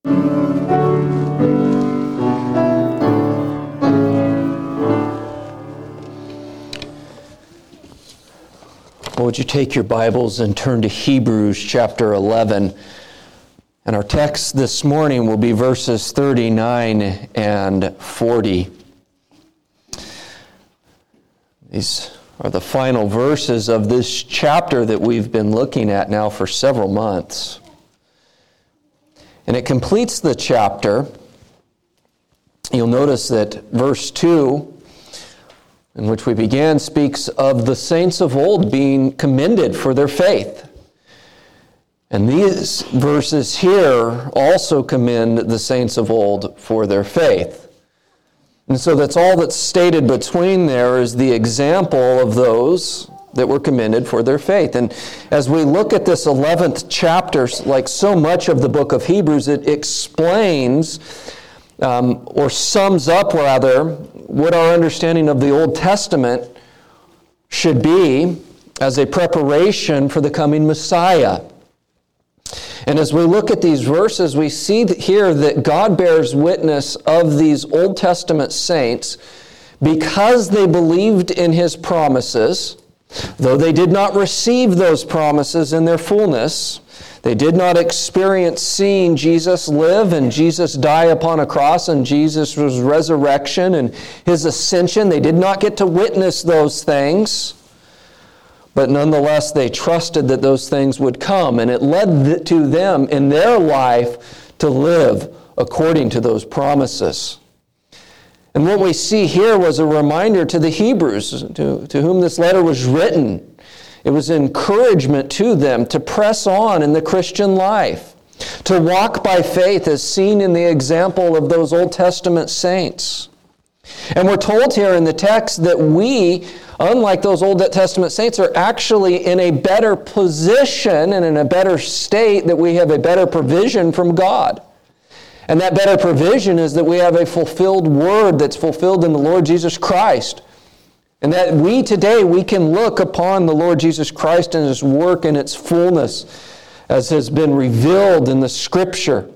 Would you take your Bibles and turn to Hebrews chapter 11? And our text this morning will be verses 39 and 40. These are the final verses of this chapter that we've been looking at now for several months. And it completes the chapter. You'll notice that verse 2, in which we began, speaks of the saints of old being commended for their faith. And these verses here also commend the saints of old for their faith. And so that's all that's stated between there is the example of those that were commended for their faith. And as we look at this 11th chapter, like so much of the book of Hebrews, it explains or sums up rather what our understanding of the Old Testament should be as a preparation for the coming Messiah. And as we look at these verses, we see here that God bears witness of these Old Testament saints because they believed in His promises, though they did not receive those promises in their fullness. They did not experience seeing Jesus live and Jesus die upon a cross and Jesus' resurrection and His ascension. They did not get to witness those things. But nonetheless, they trusted that those things would come, and it led to them in their life to live according to those promises. And what we see here was a reminder to the Hebrews, to whom this letter was written. It was encouragement to them to press on in the Christian life, to walk by faith as seen in the example of those Old Testament saints. And we're told here in the text that we, unlike those Old Testament saints, are actually in a better position and in a better state, that we have a better provision from God. And that better provision is that we have a fulfilled word that's fulfilled in the Lord Jesus Christ. And that we today, we can look upon the Lord Jesus Christ and His work in its fullness as has been revealed in the Scripture.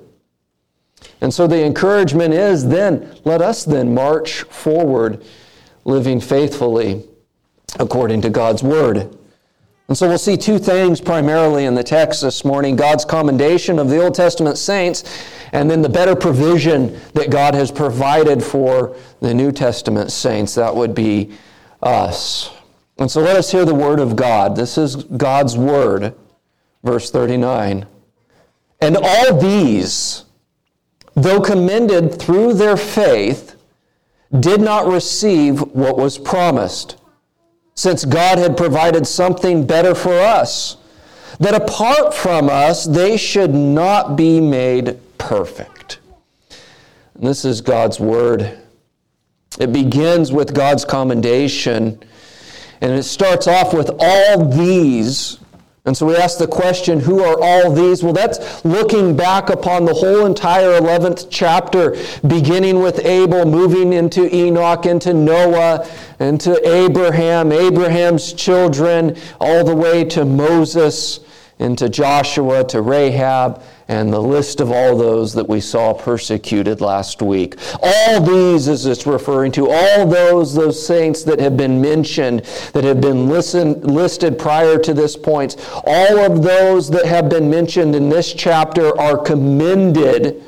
And so the encouragement is then, let us then march forward living faithfully according to God's Word. And so we'll see two things primarily in the text this morning: God's commendation of the Old Testament saints, and then the better provision that God has provided for the New Testament saints. That would be us. And so let us hear the Word of God. This is God's Word, verse 39. And all these, though commended through their faith, did not receive what was promised, since God had provided something better for us, that apart from us they should not be made perfect. And this is God's Word. It begins with God's commendation, and it starts off with all these. And so we ask the question, who are all these? Well, that's looking back upon the whole entire 11th chapter, beginning with Abel, moving into Enoch, into Noah, into Abraham, Abraham's children, all the way to Moses, into Joshua, to Rahab, and the list of all those that we saw persecuted last week. All these is it's referring to, all those saints that have been mentioned, that have been listed prior to this point. All of those that have been mentioned in this chapter are commended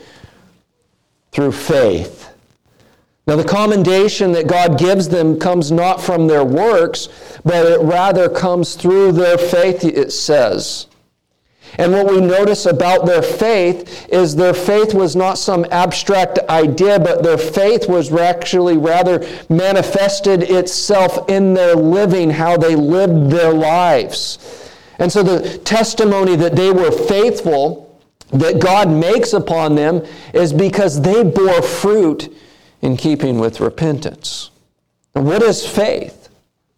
through faith. Now, the commendation that God gives them comes not from their works, but it rather comes through their faith, it says. And what we notice about their faith is their faith was not some abstract idea, but their faith was actually rather manifested itself in their living, how they lived their lives. And so the testimony that they were faithful, that God makes upon them, is because they bore fruit in keeping with repentance. And what is faith?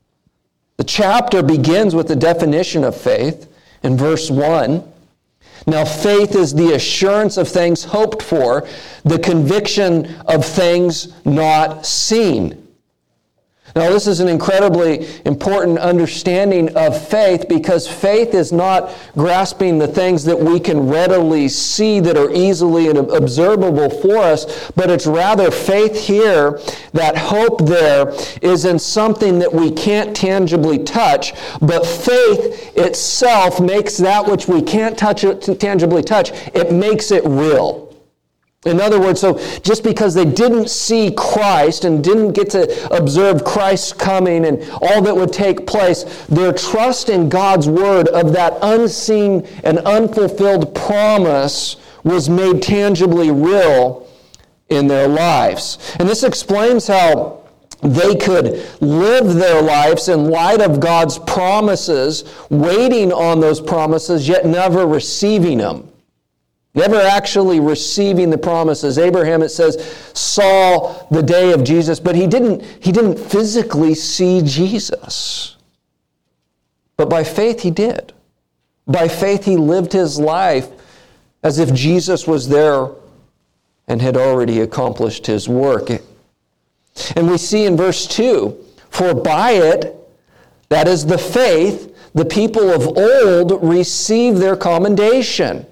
The chapter begins with the definition of faith in verse 1. Now, faith is the assurance of things hoped for, the conviction of things not seen. Now, this is an incredibly important understanding of faith, because faith is not grasping the things that we can readily see that are easily and observable for us, but it's rather faith here, that hope there is in something that we can't tangibly touch, but faith itself makes that which we can't tangibly touch, it makes it real. In other words, so just because they didn't see Christ and didn't get to observe Christ's coming and all that would take place, their trust in God's word of that unseen and unfulfilled promise was made tangibly real in their lives. And this explains how they could live their lives in light of God's promises, waiting on those promises, yet never receiving them. Never actually receiving the promises. Abraham, it says, saw the day of Jesus, but he didn't physically see Jesus. But by faith he did. By faith he lived his life as if Jesus was there and had already accomplished his work. And we see in verse 2, for by it, that is the faith, the people of old received their commendation.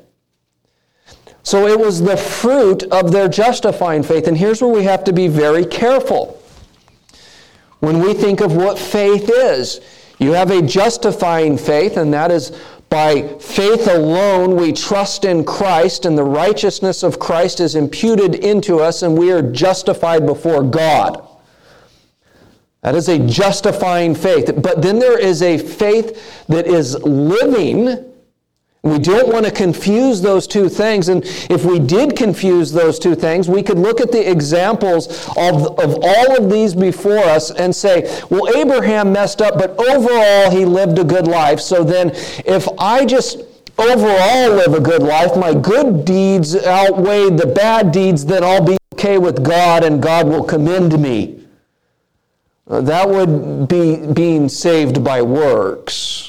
So it was the fruit of their justifying faith. And here's where we have to be very careful. When we think of what faith is, you have a justifying faith, and that is by faith alone we trust in Christ, and the righteousness of Christ is imputed into us, and we are justified before God. That is a justifying faith. But then there is a faith that is living. We don't want to confuse those two things. And if we did confuse those two things, we could look at the examples of all of these before us and say, well, Abraham messed up, but overall he lived a good life. So then if I just overall live a good life, my good deeds outweigh the bad deeds, then I'll be okay with God and God will commend me. That would be being saved by works.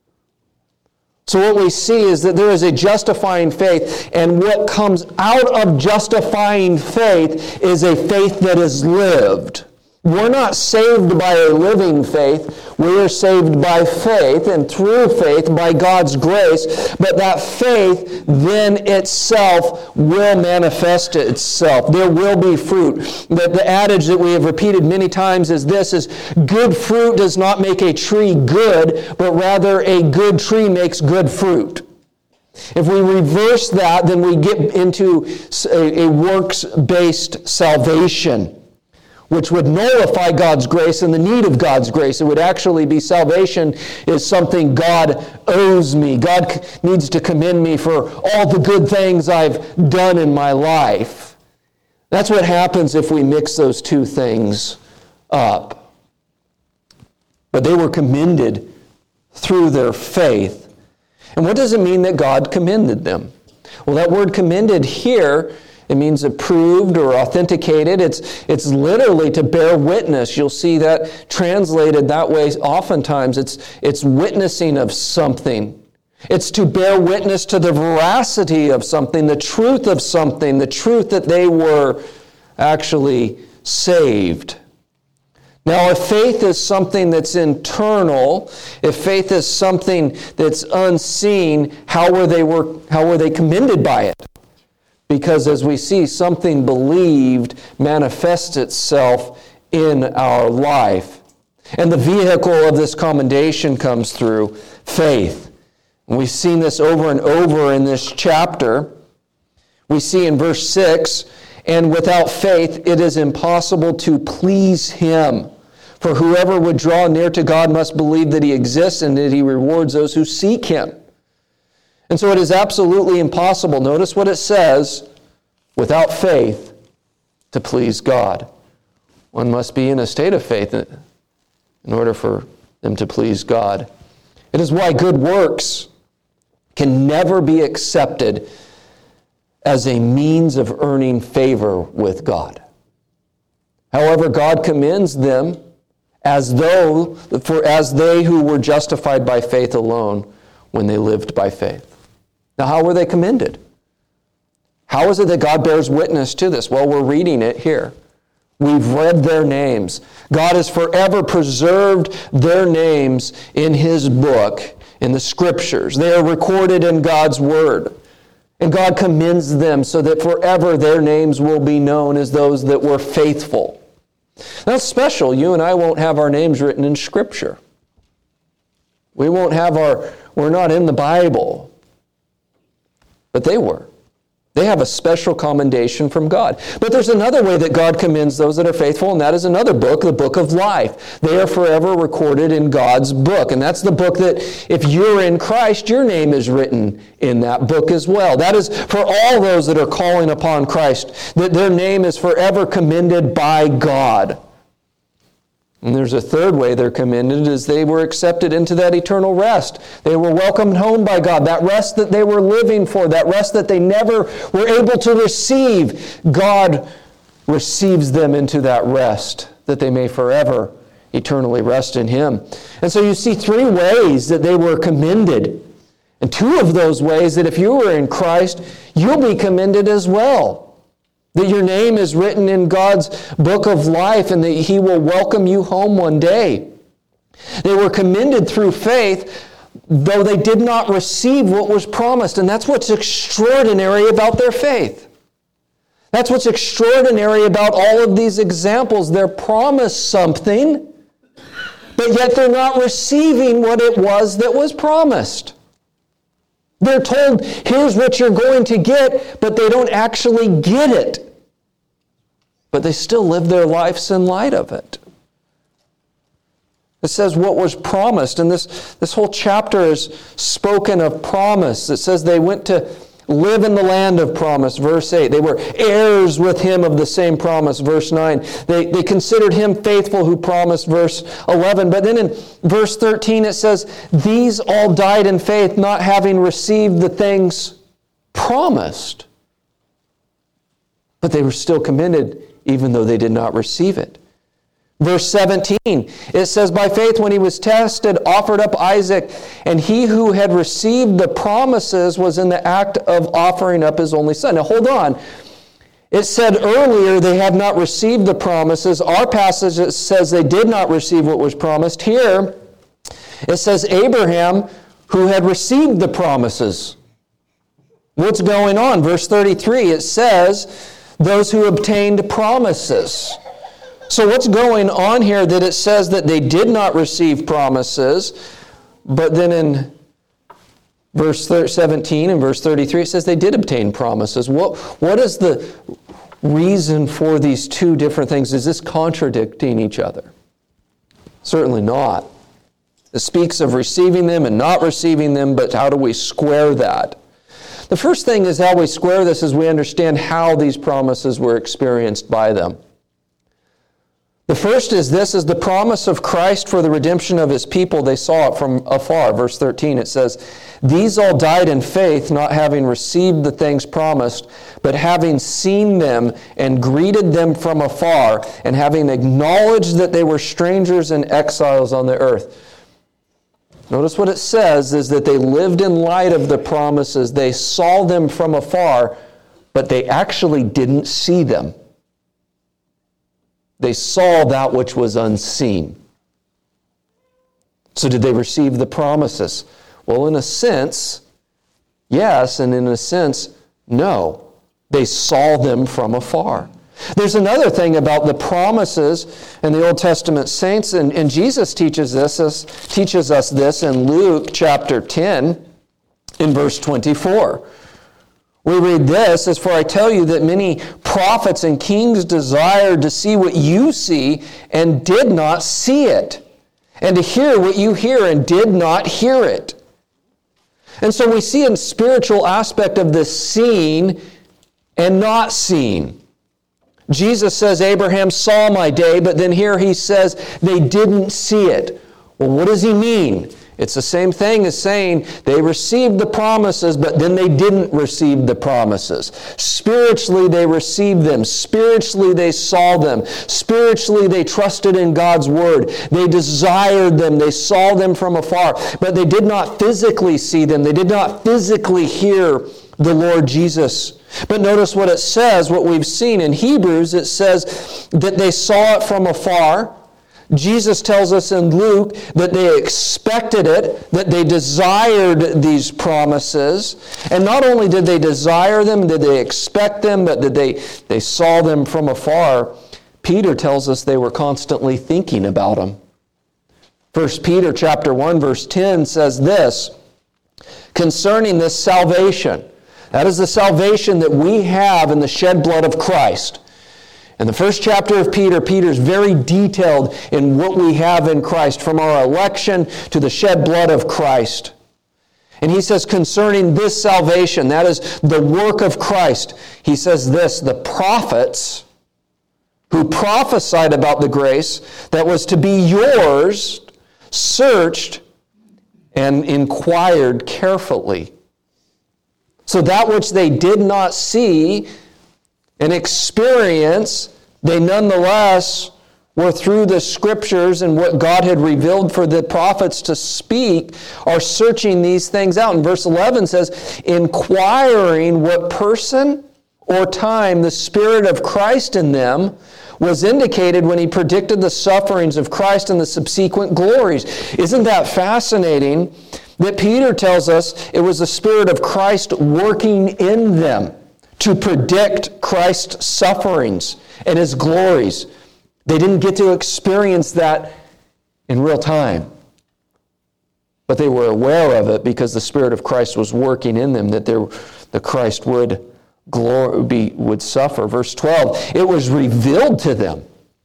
So what we see is that there is a justifying faith, and what comes out of justifying faith is a faith that is lived. We're not saved by a living faith. We are saved by faith, and through faith by God's grace. But that faith then itself will manifest itself. There will be fruit. The adage that we have repeated many times is this, is good fruit does not make a tree good, but rather a good tree makes good fruit. If we reverse that, then we get into a works-based salvation, which would nullify God's grace and the need of God's grace. It would actually be salvation is something God owes me. God needs to commend me for all the good things I've done in my life. That's what happens if we mix those two things up. But they were commended through their faith. And what does it mean that God commended them? Well, that word commended here, it means approved or authenticated. It's literally to bear witness. You'll see that translated that way oftentimes. It's witnessing of something. It's to bear witness to the veracity of something, the truth of something, the truth that they were actually saved. Now, if faith is something that's internal, if faith is something that's unseen, how were they commended by it? Because as we see, something believed manifests itself in our life. And the vehicle of this commendation comes through faith. And we've seen this over and over in this chapter. We see in verse 6, and without faith it is impossible to please Him. For whoever would draw near to God must believe that He exists and that He rewards those who seek Him. And so it is absolutely impossible, notice what it says, without faith to please God. One must be in a state of faith in order for them to please God. It is why good works can never be accepted as a means of earning favor with God. However, God commends them as they who were justified by faith alone when they lived by faith. Now, how were they commended? How is it that God bears witness to this? Well, we're reading it here. We've read their names. God has forever preserved their names in His book, in the Scriptures. They are recorded in God's Word. And God commends them so that forever their names will be known as those that were faithful. That's special. You and I won't have our names written in Scripture. We're not in the Bible. But they were. They have a special commendation from God. But there's another way that God commends those that are faithful, and that is another book, the book of life. They are forever recorded in God's book. And that's the book that if you're in Christ, your name is written in that book as well. That is for all those that are calling upon Christ, that their name is forever commended by God. And there's a third way they're commended, is they were accepted into that eternal rest. They were welcomed home by God. That rest that they were living for, that rest that they never were able to receive, God receives them into that rest, that they may forever eternally rest in Him. And so you see three ways that they were commended. And two of those ways that if you were in Christ, you'll be commended as well. That your name is written in God's book of life and that He will welcome you home one day. They were commended through faith, though they did not receive what was promised. And that's what's extraordinary about their faith. That's what's extraordinary about all of these examples. They're promised something, but yet they're not receiving what it was that was promised. They're told, here's what you're going to get, but they don't actually get it. But they still live their lives in light of it. It says what was promised, and this whole chapter is spoken of promise. It says they went to live in the land of promise, verse 8. They were heirs with Him of the same promise, verse 9. They considered Him faithful who promised, verse 11. But then in verse 13 it says, these all died in faith, not having received the things promised. But they were still commended, even though they did not receive it. Verse 17, it says, by faith when he was tested, offered up Isaac, and he who had received the promises was in the act of offering up his only son. Now hold on. It said earlier they had not received the promises. Our passage says they did not receive what was promised. Here, it says Abraham who had received the promises. What's going on? Verse 33, it says those who obtained promises. So what's going on here that it says that they did not receive promises, but then in verse 17 and verse 33 it says they did obtain promises. What is the reason for these two different things? Is this contradicting each other? Certainly not. It speaks of receiving them and not receiving them, but how do we square that? The first thing is how we square this is we understand how these promises were experienced by them. The first is this is the promise of Christ for the redemption of His people. They saw it from afar. Verse 13, it says, these all died in faith, not having received the things promised, but having seen them and greeted them from afar, and having acknowledged that they were strangers and exiles on the earth. Notice what it says is that they lived in light of the promises. They saw them from afar, but they actually didn't see them. They saw that which was unseen. So did they receive the promises? Well, in a sense, yes, and in a sense, no. They saw them from afar. There's another thing about the promises in the Old Testament saints, and Jesus teaches us this in Luke chapter 10 in verse 24. We read this, as for I tell you that many prophets and kings desired to see what you see and did not see it, and to hear what you hear and did not hear it. And so we see a spiritual aspect of the seeing and not seeing. Jesus says, Abraham saw my day, but then here he says they didn't see it. Well, what does he mean? It's the same thing as saying they received the promises, but then they didn't receive the promises. Spiritually, they received them. Spiritually, they saw them. Spiritually, they trusted in God's Word. They desired them. They saw them from afar, but they did not physically see them. They did not physically hear the Lord Jesus. But notice what it says, what we've seen in Hebrews. It says that they saw it from afar. Jesus tells us in Luke that they expected it, that they desired these promises. And not only did they desire them, did they expect them, but that they saw them from afar. Peter tells us they were constantly thinking about them. 1 Peter chapter 1, verse 10 says this, concerning this salvation. That is the salvation that we have in the shed blood of Christ. In the first chapter of Peter, Peter's very detailed in what we have in Christ, from our election to the shed blood of Christ. And he says concerning this salvation, that is the work of Christ, he says this, the prophets who prophesied about the grace that was to be yours, searched and inquired carefully. So that which they did not see and experience, they nonetheless were through the Scriptures and what God had revealed for the prophets to speak, are searching these things out. And verse 11 says, inquiring what person or time the Spirit of Christ in them was indicated when he predicted the sufferings of Christ and the subsequent glories. Isn't that fascinating that Peter tells us it was the Spirit of Christ working in them to predict Christ's sufferings and His glories? They didn't get to experience that in real time, but they were aware of it because the Spirit of Christ was working in them, that the Christ would suffer. Verse 12, it was revealed to them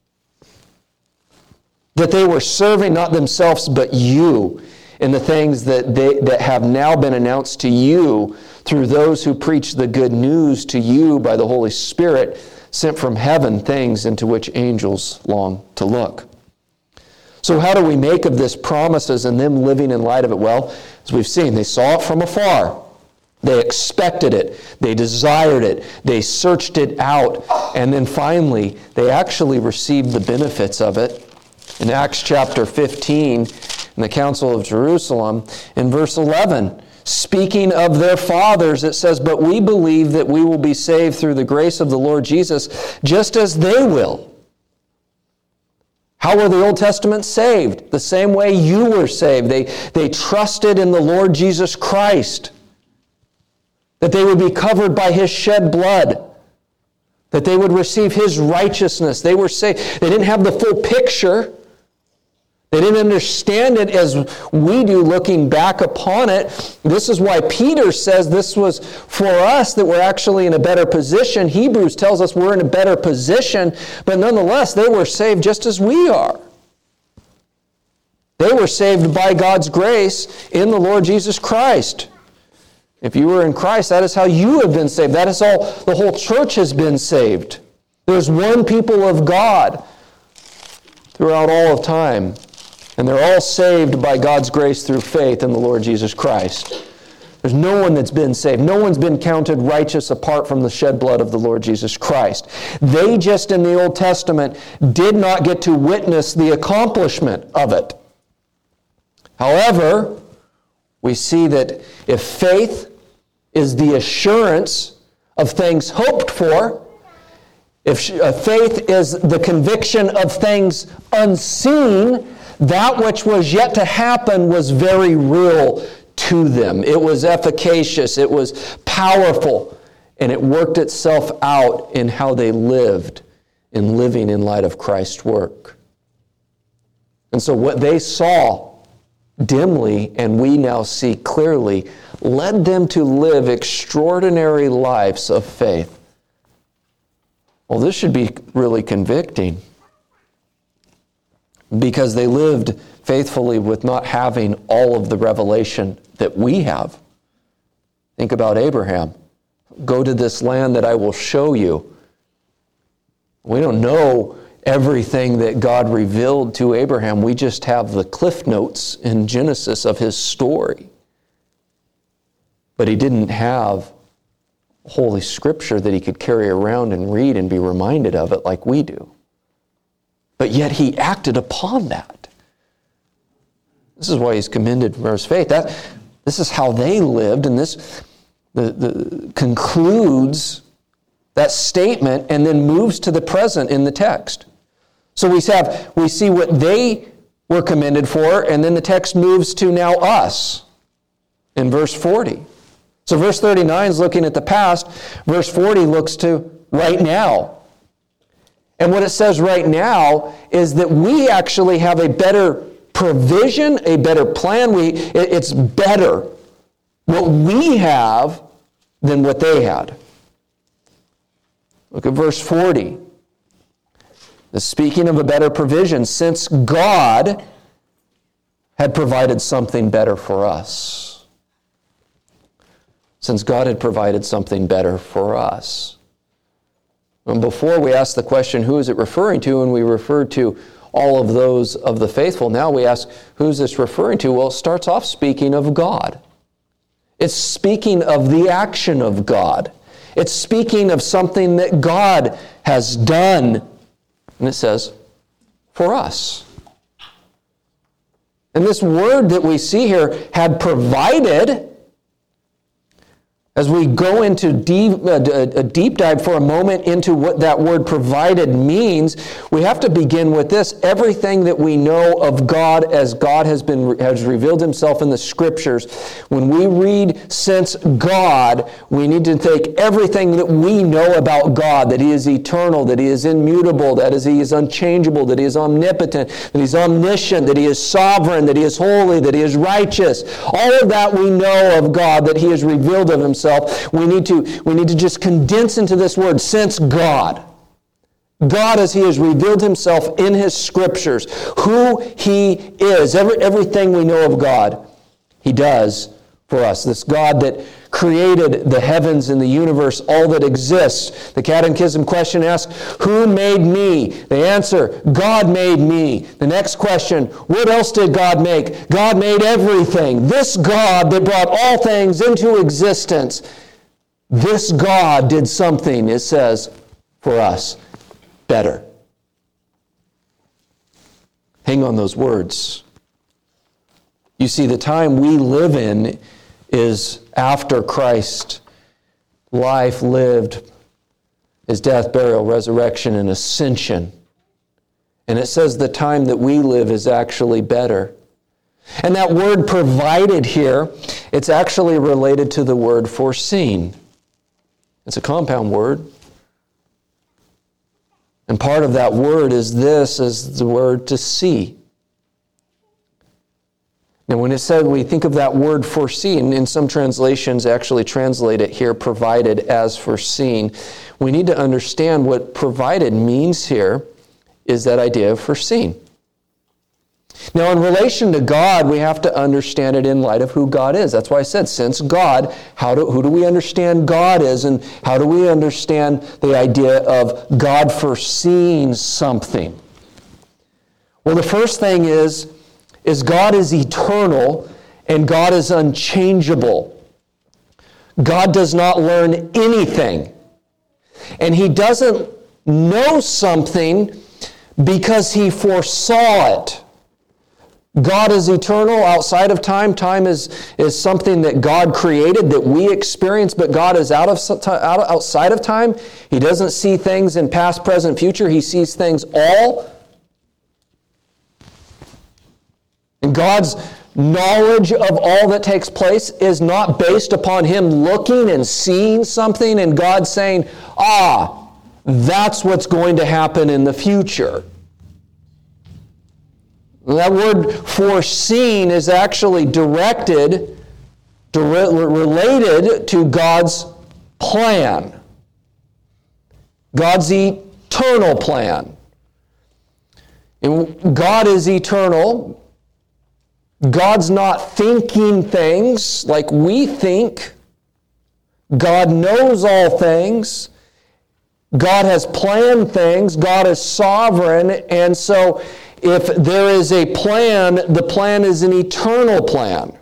that they were serving not themselves but you in the things that have now been announced to you through those who preach the good news to you by the Holy Spirit sent from heaven, things into which angels long to look. So how do we make of this promises and them living in light of it? Well, as we've seen, they saw it from afar. They expected it. They desired it. They searched it out. And then finally, they actually received the benefits of it. In Acts chapter 15, in the Council of Jerusalem, in verse 11, speaking of their fathers, it says, but we believe that we will be saved through the grace of the Lord Jesus, just as they will. How were the Old Testament saved? The same way you were saved. They trusted in the Lord Jesus Christ, that they would be covered by His shed blood, that they would receive His righteousness. They were saved. They didn't have the full picture. They didn't understand it as we do looking back upon it. This is why Peter says this was for us, that we're actually in a better position. Hebrews tells us we're in a better position, but nonetheless, they were saved just as we are. They were saved by God's grace in the Lord Jesus Christ. If you were in Christ, that is how you have been saved. That is how the whole church has been saved. There's one people of God throughout all of time. And they're all saved by God's grace through faith in the Lord Jesus Christ. There's no one that's been saved. No one's been counted righteous apart from the shed blood of the Lord Jesus Christ. They just in the Old Testament did not get to witness the accomplishment of it. However, we see that if faith is the assurance of things hoped for, if faith is the conviction of things unseen, that which was yet to happen was very real to them. It was efficacious, it was powerful, and it worked itself out in how they lived, in living in light of Christ's work. And so what they saw dimly, and we now see clearly, led them to live extraordinary lives of faith. Well, this should be really convicting, because they lived faithfully with not having all of the revelation that we have. Think about Abraham. Go to this land that I will show you. We don't know everything that God revealed to Abraham. We just have the cliff notes in Genesis of his story. But he didn't have Holy Scripture that he could carry around and read and be reminded of it like we do. But yet he acted upon that. This is why he's commended for his faith. This is how they lived, and this concludes that statement and then moves to the present in the text. So we see what they were commended for, and then the text moves to now us in verse 40. So verse 39 is looking at the past. Verse 40 looks to right now. And what it says right now is that we actually have a better provision, a better plan. It's better what we have than what they had. Look at verse 40. Speaking of a better provision, since God had provided something better for us. Since God had provided something better for us. And before we ask the question, who is it referring to? And we referred to all of those of the faithful. Now we ask, who's this referring to? Well, it starts off speaking of God. It's speaking of the action of God. It's speaking of something that God has done. And it says, for us. And this word that we see here, had provided. As we go into a deep dive for a moment into what that word provided means, we have to begin with this. Everything that we know of God as God has revealed himself in the Scriptures, when we read since God, we need to take everything that we know about God, that he is eternal, that he is immutable, that is, he is unchangeable, that he is omnipotent, that he is omniscient, that he is sovereign, that he is holy, that he is righteous. All of that we know of God, that he has revealed of himself. We need to just condense into this word, since God. God, as he has revealed himself in his Scriptures, who he is, everything we know of God, he does for us. This God that created the heavens and the universe, all that exists. The Catechism question asks, who made me? The answer, God made me. The next question, what else did God make? God made everything. This God that brought all things into existence, this God did something, it says, for us, better. Hang on those words. You see, the time we live in is after Christ's life lived, his death, burial, resurrection, and ascension. And it says the time that we live is actually better. And that word provided here, it's actually related to the word foreseen. It's a compound word. And part of that word is the word to see. Now, when it said, we think of that word foreseen, in some translations actually translate it here, provided as foreseen. We need to understand what provided means here is that idea of foreseen. Now, in relation to God, we have to understand it in light of who God is. That's why I said, since God, who do we understand God is, and how do we understand the idea of God foreseeing something? Well, the first thing is God is eternal and God is unchangeable. God does not learn anything. And he doesn't know something because he foresaw it. God is eternal, outside of time. Time is something that God created, that we experience, but God is outside of time. He doesn't see things in past, present, future. He sees things all. And God's knowledge of all that takes place is not based upon him looking and seeing something and God saying, that's what's going to happen in the future. That word foreseen is actually related to God's plan. God's eternal plan. And God is eternal. God's not thinking things like we think. God knows all things. God has planned things. God is sovereign. And so if there is a plan, the plan is an eternal plan.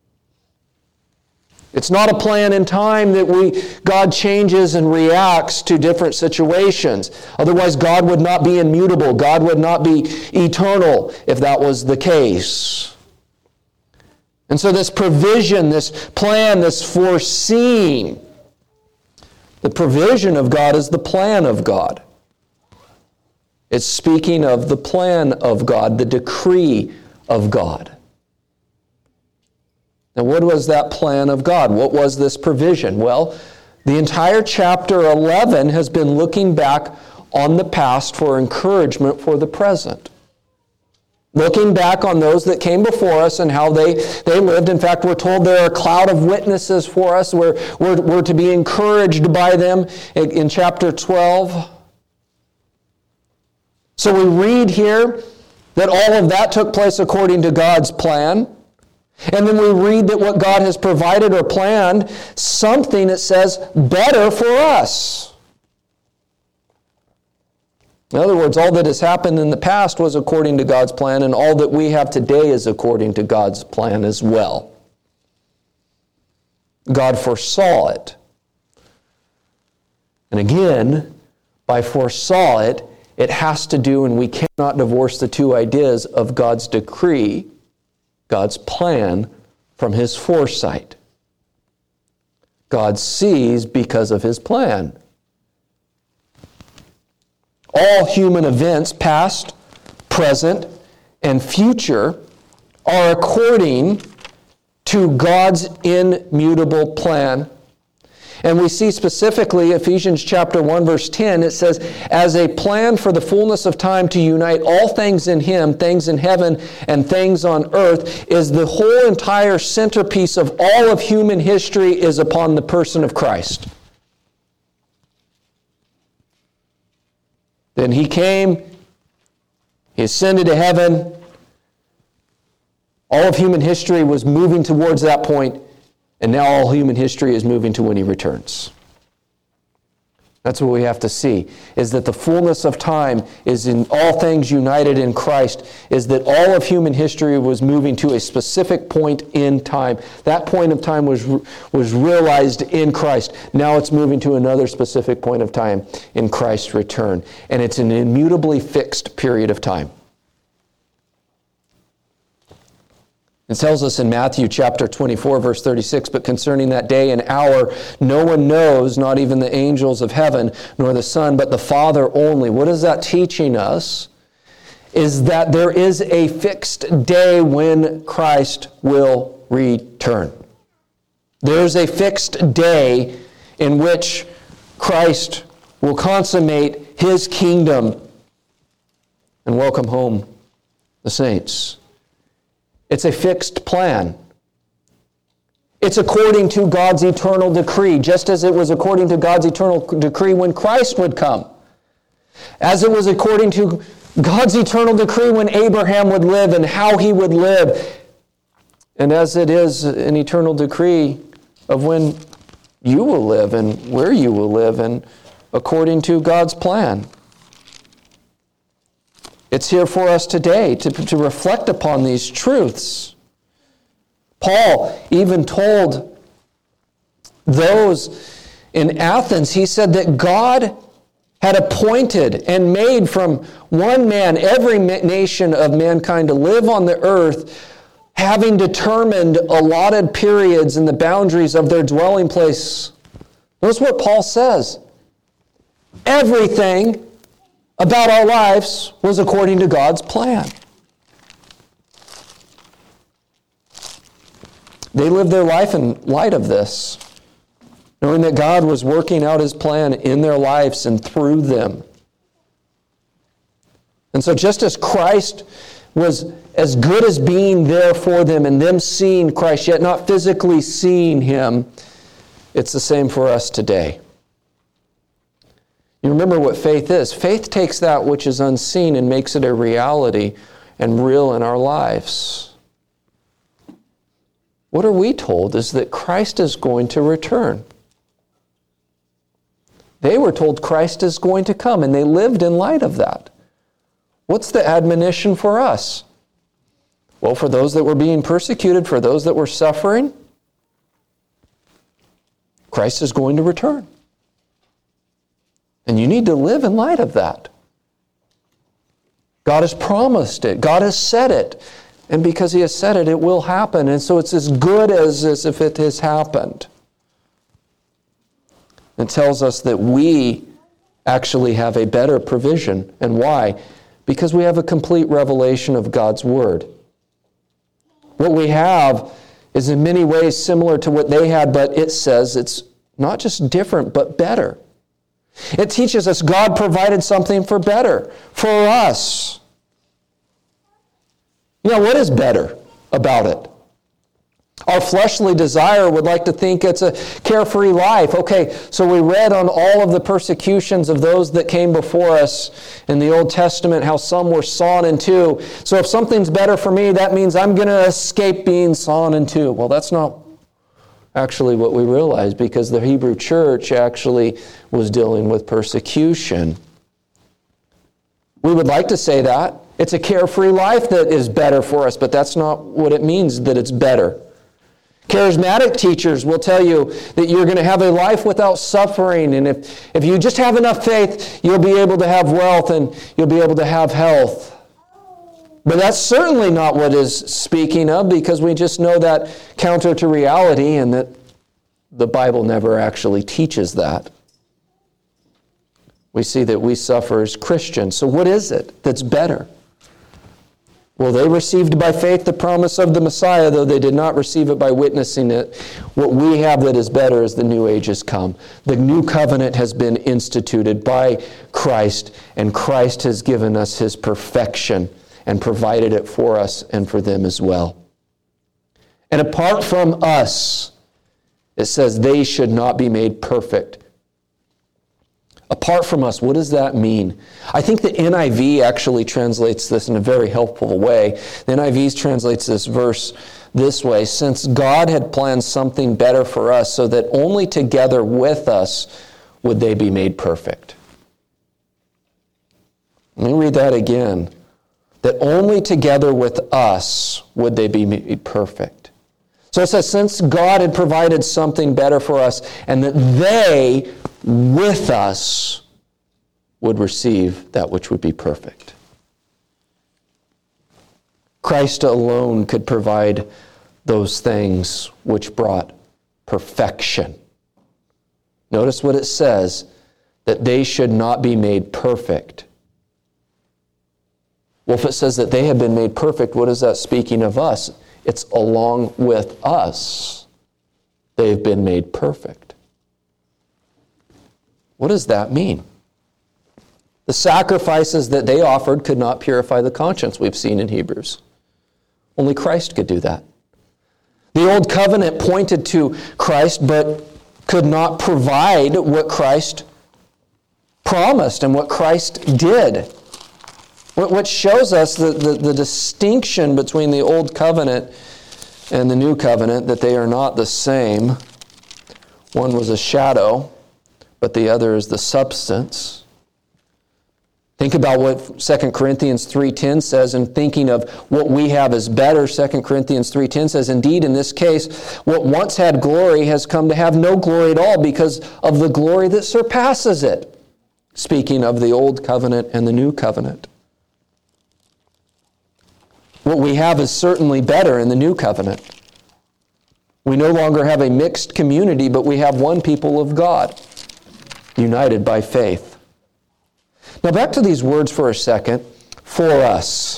It's not a plan in time that God changes and reacts to different situations. Otherwise, God would not be immutable. God would not be eternal if that was the case. And so this provision, this plan, this foreseeing, the provision of God is the plan of God. It's speaking of the plan of God, the decree of God. Now, what was that plan of God? What was this provision? Well, the entire chapter 11 has been looking back on the past for encouragement for the present. Looking back on those that came before us and how they lived. In fact, we're told there are a cloud of witnesses for us. We're to be encouraged by them in chapter 12. So we read here that all of that took place according to God's plan. And then we read that what God has provided or planned, something that says better for us. In other words, all that has happened in the past was according to God's plan, and all that we have today is according to God's plan as well. God foresaw it. And again, by foresaw it, it has to do, and we cannot divorce the two ideas of God's decree, God's plan, from His foresight. God sees because of His plan. All human events, past, present, and future, are according to God's immutable plan. And we see specifically Ephesians chapter 1, verse 10, it says, as a plan for the fullness of time to unite all things in Him, things in heaven and things on earth, is the whole entire centerpiece of all of human history is upon the person of Christ. Then He came, He ascended to heaven. All of human history was moving towards that point, and now all human history is moving to when He returns. That's what we have to see, is that the fullness of time is in all things united in Christ, is that all of human history was moving to a specific point in time. That point of time was realized in Christ. Now it's moving to another specific point of time in Christ's return. And it's an immutably fixed period of time. It tells us in Matthew chapter 24, verse 36, but concerning that day and hour, no one knows, not even the angels of heaven, nor the Son, but the Father only. What is that teaching us? Is that there is a fixed day when Christ will return. There's a fixed day in which Christ will consummate His kingdom and welcome home the saints. It's a fixed plan. It's according to God's eternal decree, just as it was according to God's eternal decree when Christ would come. As it was according to God's eternal decree when Abraham would live and how he would live. And as it is an eternal decree of when you will live and where you will live, and according to God's plan. It's here for us today to reflect upon these truths. Paul even told those in Athens, he said that God had appointed and made from one man every nation of mankind to live on the earth, having determined allotted periods and the boundaries of their dwelling place. Notice what Paul says. Everything about our lives was according to God's plan. They lived their life in light of this, knowing that God was working out His plan in their lives and through them. And so just as Christ was as good as being there for them and them seeing Christ, yet not physically seeing Him, it's the same for us today. You remember what faith is. Faith takes that which is unseen and makes it a reality and real in our lives. What are we told is that Christ is going to return. They were told Christ is going to come, and they lived in light of that. What's the admonition for us? Well, for those that were being persecuted, for those that were suffering, Christ is going to return. And you need to live in light of that. God has promised it. God has said it. And because He has said it, it will happen. And so it's as good as if it has happened. It tells us that we actually have a better provision. And why? Because we have a complete revelation of God's Word. What we have is in many ways similar to what they had, but it says it's not just different, but better. It teaches us God provided something for better, for us. Now, what is better about it? Our fleshly desire would like to think it's a carefree life. Okay, so we read on all of the persecutions of those that came before us in the Old Testament, how some were sawn in two. So if something's better for me, that means I'm going to escape being sawn in two. Well, that's not actually what we realize, because the Hebrew church actually was dealing with persecution. We would like to say that. It's a carefree life that is better for us, but that's not what it means that it's better. Charismatic teachers will tell you that you're going to have a life without suffering, and if you just have enough faith, you'll be able to have wealth and you'll be able to have health. But that's certainly not what is speaking of, because we just know that counter to reality, and that the Bible never actually teaches that. We see that we suffer as Christians. So what is it that's better? Well, they received by faith the promise of the Messiah, though they did not receive it by witnessing it. What we have that is better is the new age has come. The new covenant has been instituted by Christ, and Christ has given us His perfection and provided it for us and for them as well. And apart from us, it says they should not be made perfect. Apart from us, what does that mean? I think the NIV actually translates this in a very helpful way. The NIV translates this verse this way: since God had planned something better for us, so that only together with us would they be made perfect. Let me read that again. That only together with us would they be made perfect. So it says, since God had provided something better for us, and that they, with us, would receive that which would be perfect. Christ alone could provide those things which brought perfection. Notice what it says, that they should not be made perfect. Well, if it says that they have been made perfect, what is that speaking of us? It's along with us. They've been made perfect. What does that mean? The sacrifices that they offered could not purify the conscience, we've seen in Hebrews. Only Christ could do that. The old covenant pointed to Christ, but could not provide what Christ promised and what Christ did. What shows us the distinction between the old covenant and the new covenant, that they are not the same. One was a shadow, but the other is the substance. Think about what 2 Corinthians 3:10 says, and thinking of what we have as better. 2 Corinthians 3:10 says, indeed, in this case, what once had glory has come to have no glory at all because of the glory that surpasses it. Speaking of the old covenant and the new covenant. What we have is certainly better in the new covenant. We no longer have a mixed community, but we have one people of God, united by faith. Now back to these words for a second. For us.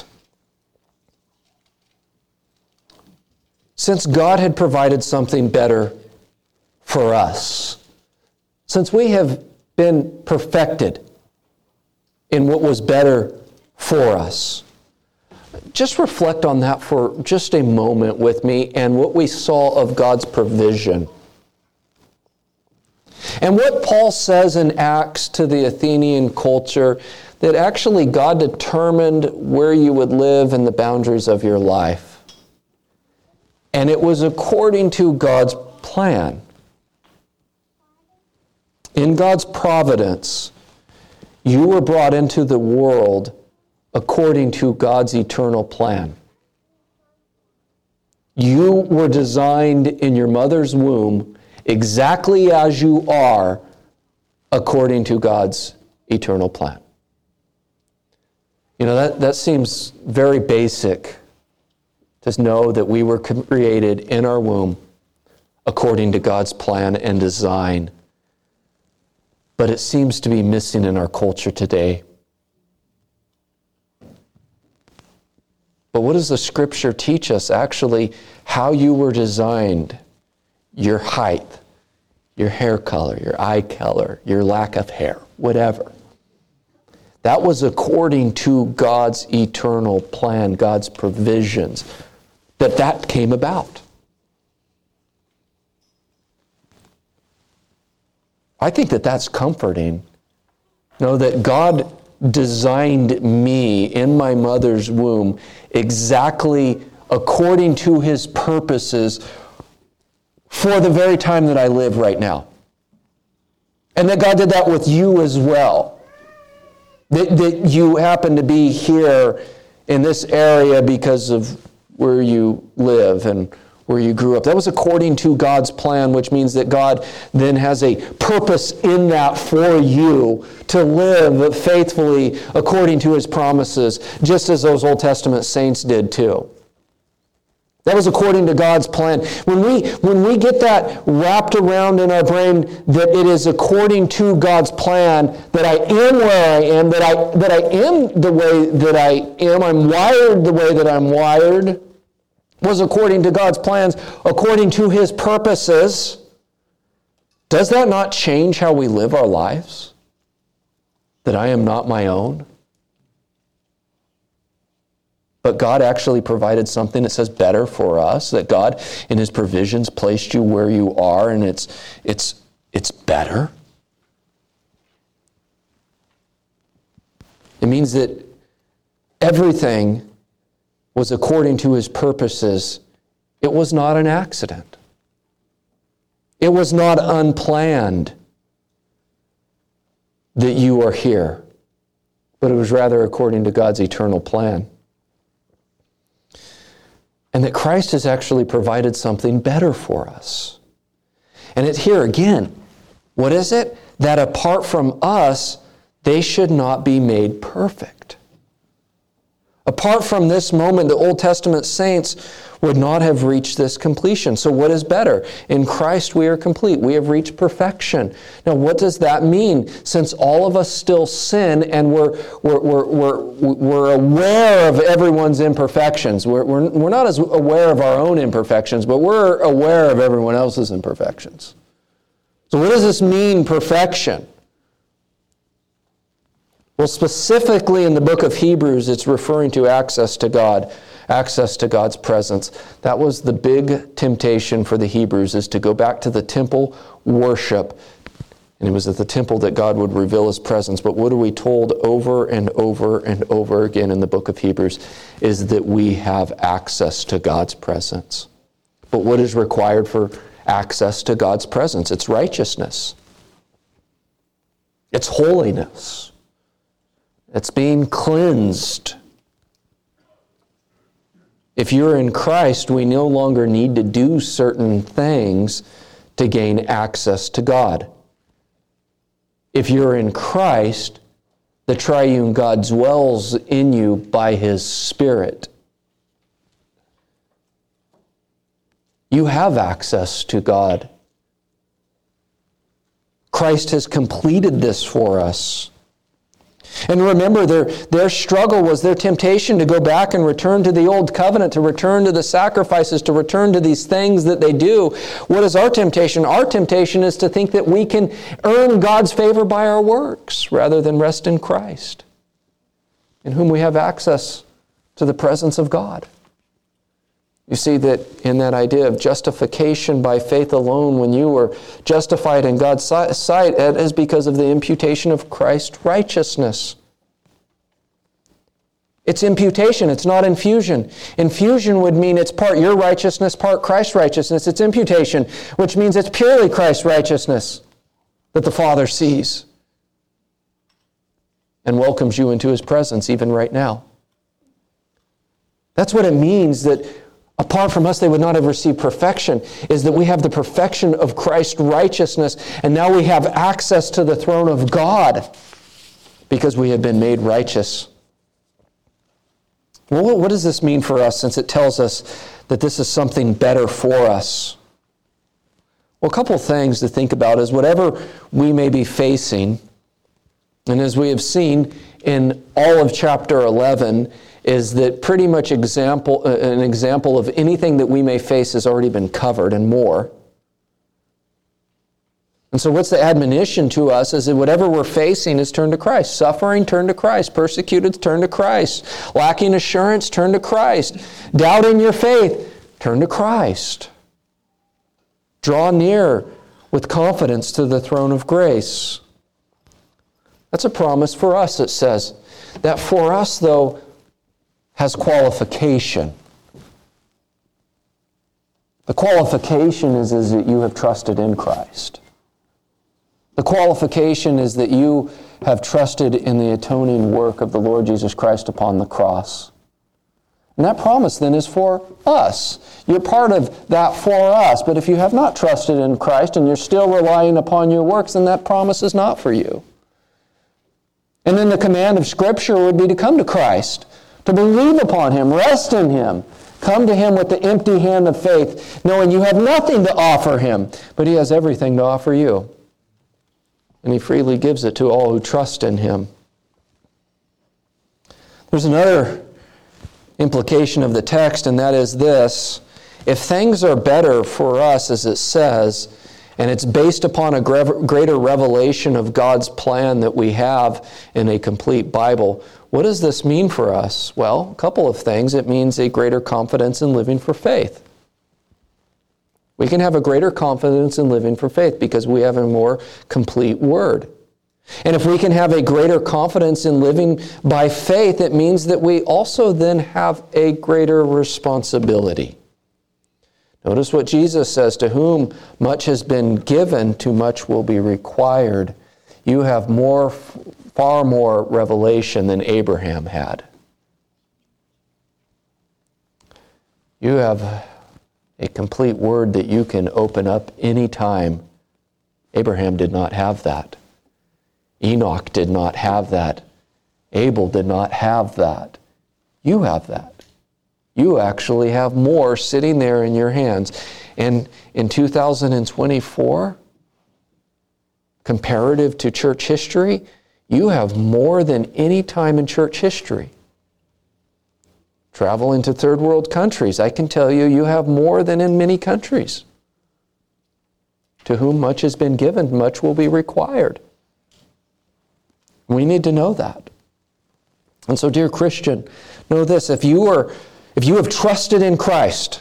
Since God had provided something better for us, since we have been perfected in what was better for us, just reflect on that for just a moment with me and what we saw of God's provision. And what Paul says in Acts to the Athenian culture, that actually God determined where you would live and the boundaries of your life. And it was according to God's plan. In God's providence, you were brought into the world according to God's eternal plan. You were designed in your mother's womb exactly as you are according to God's eternal plan. You know, that seems very basic to know that we were created in our womb according to God's plan and design. But it seems to be missing in our culture today. But what does the Scripture teach us? Actually, how you were designed, your height, your hair color, your eye color, your lack of hair, whatever. That was according to God's eternal plan, God's provisions, that came about. I think that that's comforting. Know that God designed me in my mother's womb exactly according to His purposes for the very time that I live right now. And that God did that with you as well. That you happen to be here in this area because of where you live and where you grew up. That was according to God's plan, which means that God then has a purpose in that for you to live faithfully according to His promises, just as those Old Testament saints did too. That was according to God's plan. When we get that wrapped around in our brain that it is according to God's plan, that I am where I am, that I am the way that I am, I'm wired the way that I'm wired, was according to God's plans, according to His purposes, does that not change how we live our lives? That I am not my own? But God actually provided something that says better for us, that God in His provisions placed you where you are, and it's better. It means that everything was according to His purposes. It was not an accident. It was not unplanned that you are here, but it was rather according to God's eternal plan. And that Christ has actually provided something better for us. And it's here again. What is it? That apart from us, they should not be made perfect. Apart from this moment, the Old Testament saints would not have reached this completion. So what is better? In Christ we are complete. We have reached perfection. Now what does that mean? Since all of us still sin and we're aware of everyone's imperfections. We're not as aware of our own imperfections, but we're aware of everyone else's imperfections. So what does this mean, perfection? Well, specifically in the book of Hebrews, it's referring to access to God, access to God's presence. That was the big temptation for the Hebrews, is to go back to the temple worship. And it was at the temple that God would reveal His presence. But what are we told over and over and over again in the book of Hebrews is that we have access to God's presence. But what is required for access to God's presence? It's righteousness. It's holiness. It's being cleansed. If you're in Christ, we no longer need to do certain things to gain access to God. If you're in Christ, the triune God dwells in you by His Spirit. You have access to God. Christ has completed this for us. And remember, their struggle was their temptation to go back and return to the old covenant, to return to the sacrifices, to return to these things that they do. What is our temptation? Our temptation is to think that we can earn God's favor by our works rather than rest in Christ, in whom we have access to the presence of God. You see that in that idea of justification by faith alone, when you were justified in God's sight, it is because of the imputation of Christ's righteousness. It's imputation, it's not infusion. Infusion would mean it's part your righteousness, part Christ's righteousness. It's imputation, which means it's purely Christ's righteousness that the Father sees and welcomes you into His presence even right now. That's what it means that apart from us, they would not have received perfection, is that we have the perfection of Christ's righteousness, and now we have access to the throne of God because we have been made righteous. Well, what does this mean for us since it tells us that this is something better for us? Well, a couple of things to think about is whatever we may be facing, and as we have seen in all of chapter 11, is that pretty much an example of anything that we may face has already been covered and more. And so what's the admonition to us is that whatever we're facing is turn to Christ. Suffering, turn to Christ. Persecuted, turn to Christ. Lacking assurance, turn to Christ. Doubt in your faith, turn to Christ. Draw near with confidence to the throne of grace. That's a promise for us, it says. That for us, though, has qualification. The qualification is that you have trusted in Christ. The qualification is that you have trusted in the atoning work of the Lord Jesus Christ upon the cross. And that promise then is for us. You're part of that for us. But if you have not trusted in Christ and you're still relying upon your works, then that promise is not for you. And then the command of Scripture would be to come to Christ, to believe upon Him, rest in Him. Come to Him with the empty hand of faith, knowing you have nothing to offer Him, but He has everything to offer you. And He freely gives it to all who trust in Him. There's another implication of the text, and that is this. If things are better for us, as it says, and it's based upon a greater revelation of God's plan that we have in a complete Bible, what does this mean for us? Well, a couple of things. It means a greater confidence in living for faith. We can have a greater confidence in living for faith because we have a more complete Word. And if we can have a greater confidence in living by faith, it means that we also then have a greater responsibility. Notice what Jesus says, to whom much has been given, too much will be required. You have far more revelation than Abraham had. You have a complete Word that you can open up any time. Abraham did not have that. Enoch did not have that. Abel did not have that. You have that. You actually have more sitting there in your hands. And in 2024, comparative to church history, you have more than any time in church history. Travel into third world countries, I can tell you, you have more than in many countries. To whom much has been given, much will be required. We need to know that. And so, dear Christian, know this, if you have trusted in Christ,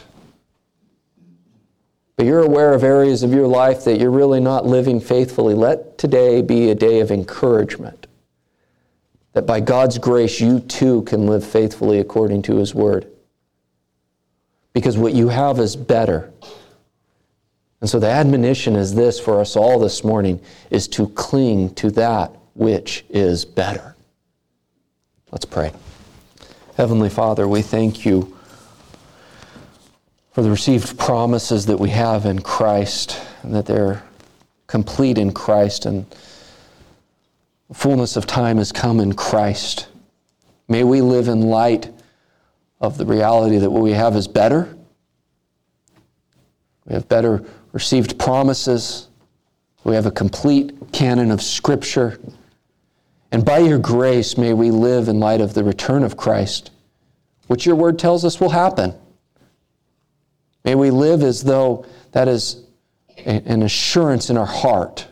but you're aware of areas of your life that you're really not living faithfully, let today be a day of encouragement. That by God's grace, you too can live faithfully according to His Word. Because what you have is better. And so the admonition is this for us all this morning, is to cling to that which is better. Let's pray. Heavenly Father, we thank You for the received promises that we have in Christ, and that they're complete in Christ, and the fullness of time has come in Christ. May we live in light of the reality that what we have is better. We have better received promises. We have a complete canon of Scripture. And by Your grace, may we live in light of the return of Christ, which Your Word tells us will happen. May we live as though that is an assurance in our heart.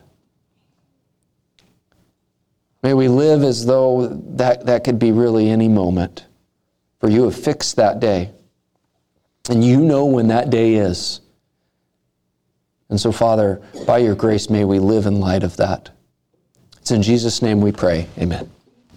May we live as though that could be really any moment. For You have fixed that day. And You know when that day is. And so, Father, by Your grace, may we live in light of that. It's in Jesus' name we pray. Amen.